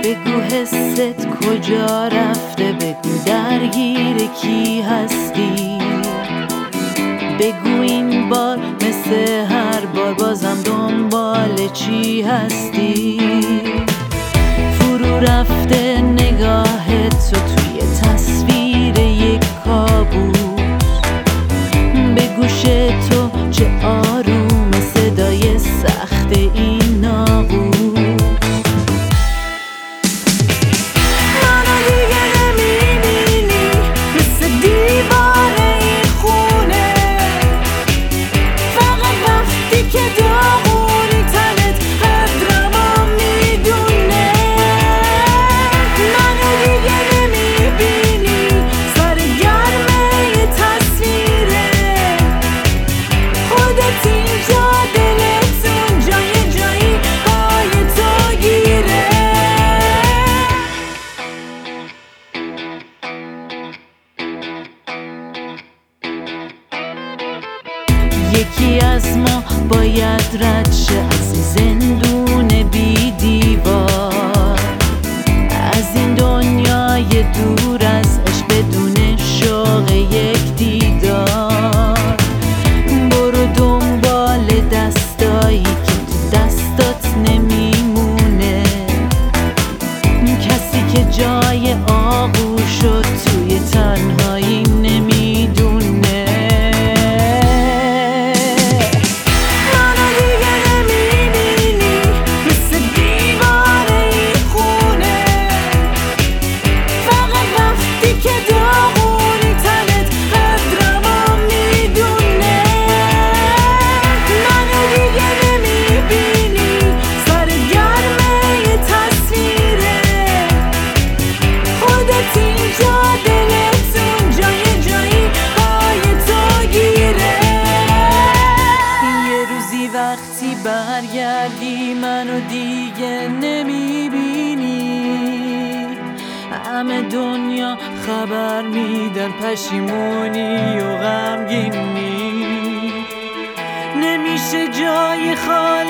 بگو حست کجا رفته، بگو درگیر کی هستی، بگو این بار مثل هر بار بازم دنبال چی هستی. فرو رفته نگاه تو توی تصویر یک کابوس، به گوش تو چه آروم صدای سخت این ناقوس. یکی از ما باید رد شه از این زندون بی دیوار، از این دنیای دور از عشق بدون شوق یک دیدار. برو دنبال دستایی که تو دستات نمیمونه، کسی که جای آغوش شد توی تنهایی نمیدونه. وقتی برگردی منو دیگه نمیبینی، همه دنیا خبر میدن پشیمونی و غمگینی، نمیشه جای خالی